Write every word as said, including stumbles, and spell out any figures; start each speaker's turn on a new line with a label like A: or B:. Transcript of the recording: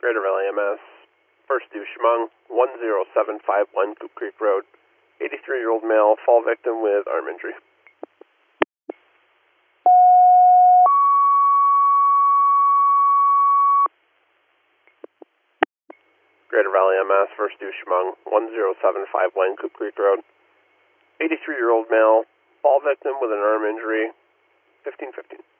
A: Greater Valley M S, First due Chemung, one zero seven five one Coop Creek Road, eighty-three-year-old male, fall victim with arm injury. Greater Valley M S, First due Chemung, one zero seven five one Coop Creek Road, eighty-three-year-old male, fall victim with an arm injury, fifteen fifteen.